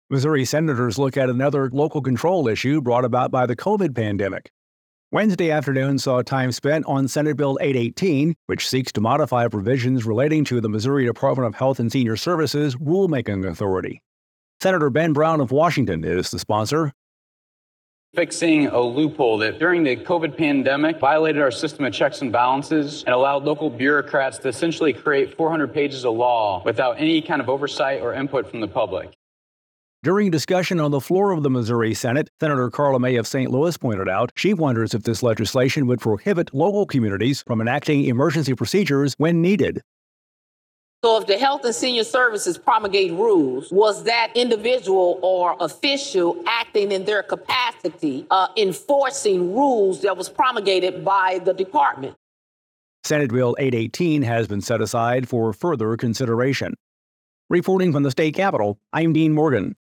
Missouri senators look at another local control issue brought about by the COVID pandemic. Wednesday afternoon saw time spent on Senate Bill 818, which seeks to modify provisions relating to the Missouri Department of Health and Senior Services rulemaking authority. Senator Ben Brown of Washington is the sponsor. Fixing a loophole that during the COVID pandemic violated our system of checks and balances and allowed local bureaucrats to essentially create 400 pages of law without any kind of oversight or input from the public. During discussion on the floor of the Missouri Senate, Senator Carla May of St. Louis pointed out she wonders if this legislation would prohibit local communities from enacting emergency procedures when needed. So if the Health and Senior Services promulgate rules, was that individual or official acting in their capacity enforcing rules that was promulgated by the department? Senate Bill 818 has been set aside for further consideration. Reporting from the state capitol, I'm Dean Morgan.